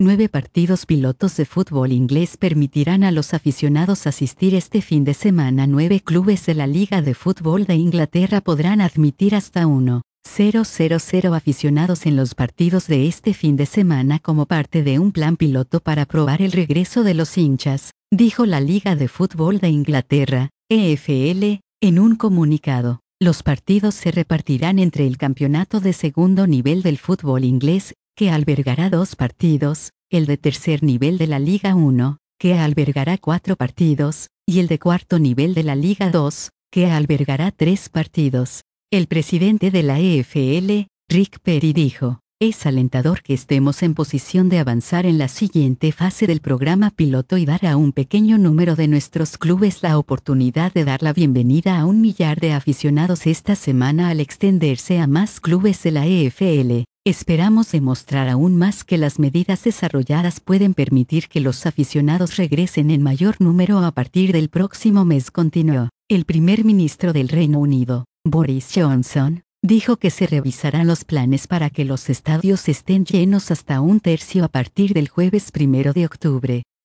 9 partidos pilotos de fútbol inglés permitirán a los aficionados asistir este fin de semana. 9 clubes de la Liga de Fútbol de Inglaterra podrán admitir hasta 1,000 aficionados en los partidos de este fin de semana como parte de un plan piloto para probar el regreso de los hinchas, dijo la Liga de Fútbol de Inglaterra, EFL, en un comunicado. Los partidos se repartirán entre el campeonato de segundo nivel del fútbol inglés, que albergará 2 partidos, el de tercer nivel de la Liga 1, que albergará 4 partidos, y el de cuarto nivel de la Liga 2, que albergará 3 partidos. El presidente de la EFL, Rick Perry, dijo: "Es alentador que estemos en posición de avanzar en la siguiente fase del programa piloto y dar a un pequeño número de nuestros clubes la oportunidad de dar la bienvenida a 1.000.000 de aficionados esta semana al extenderse a más clubes de la EFL. Esperamos demostrar aún más que las medidas desarrolladas pueden permitir que los aficionados regresen en mayor número a partir del próximo mes", continuó. El primer ministro del Reino Unido, Boris Johnson, dijo que se revisarán los planes para que los estadios estén llenos hasta 1/3 a partir del jueves 1 de octubre.